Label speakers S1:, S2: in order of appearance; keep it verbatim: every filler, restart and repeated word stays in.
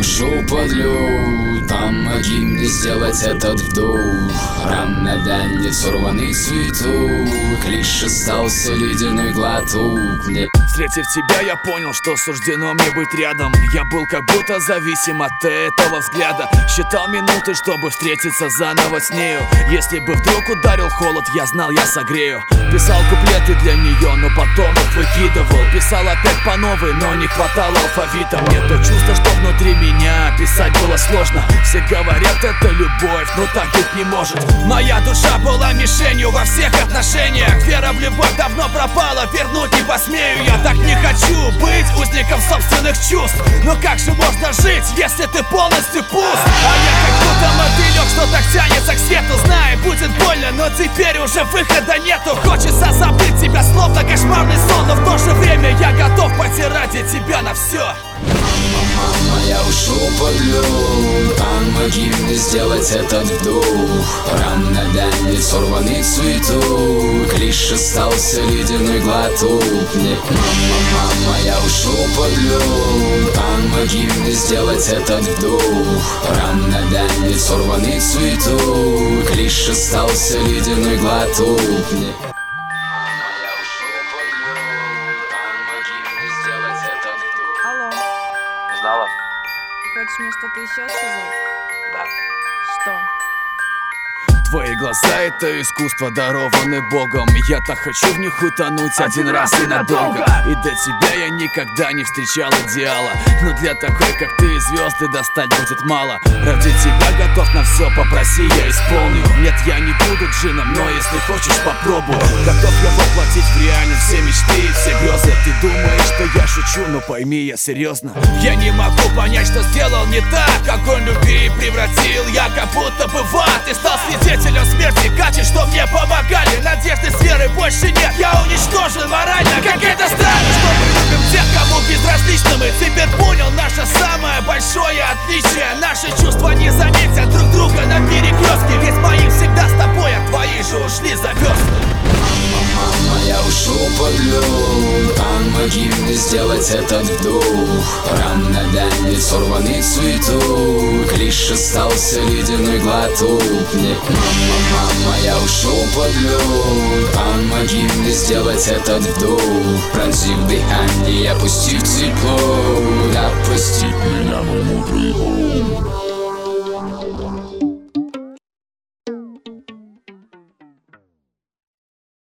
S1: ушел под лед, помоги мне сделать этот вдох. Рано данет сорванный цветок, лишь остался ледяной глоток. Мне
S2: Встретив тебя, я понял, что суждено мне быть рядом. Я был как будто зависим от этого взгляда. Считал минуты, чтобы встретиться заново с нею. Если бы вдруг ударил холод, я знал, я согрею. Писал куплеты для нее, но потом их выкидывал. Писал опять по новой, но не хватало алфавита. Мне то чувство, что внутри меня писать было сложно. Все говорят, это любовь, но так быть не может. Моя душа была мишенью во всех отношениях. Вера в любовь давно пропала, вернуть не посмею. Я так не хочу быть узником собственных чувств. Но как же можно жить, если ты полностью пуст? А я как будто мотылек, что так тянется к свету. Знаю, будет больно, но теперь уже выхода нету. Хочется забыть тебя, словно кошмарный сон. Но в то же время я готов пойти ради тебя на все.
S1: Мама, я ушел под лед, помоги мне сделать этот вдох. Рано данет сорванный цветок, лишь остался ледяной глоток. Мне мама, мама, я ушел под лед, помоги мне сделать этот вдох. Рано данет сорванный цветок, лишь остался ледяной глоток. Мне
S3: Алло,
S4: Знала?
S3: хочешь мне что-то еще сказать?
S4: Да.
S3: Что?
S2: Твои глаза — это искусство, дарованы Богом. Я так хочу в них утонуть один раз и надолго. И до тебя я никогда не встречал идеала. Но для такой, как ты, звезды достать будет мало. Ради тебя готов на все, попроси, я исполню. Нет, я не буду джином, но если хочешь, попробуй. Готов я воплотить в реальность все мечты и все грезы. Ты думаешь, что я шучу, но пойми, я серьезно. Я не могу понять, что сделал не так. Огонь любви превратил я как будто бы в ад. Ты стал свидетелем смерти, качи, что мне помогали. Надежды с верой больше нет, я уничтожен морально. Как это странно, что мы любим тех, кому безразлично мы. Теперь понял наше самое большое отличие. Наши чувства не заметят друг друга на перекрестке. Ведь мои всегда с тобой, а твои же ушли за версты.
S1: Мама, я ушел под лед, помоги мне сделать этот вдох. Рано данет сорванный цветок, лишь остался ледяной глоток. Мне мама, мама, я ушел под лед, помоги мне сделать этот вдох. Пронзив дыхание, опустив тепло, да простит меня мой мудрый ум.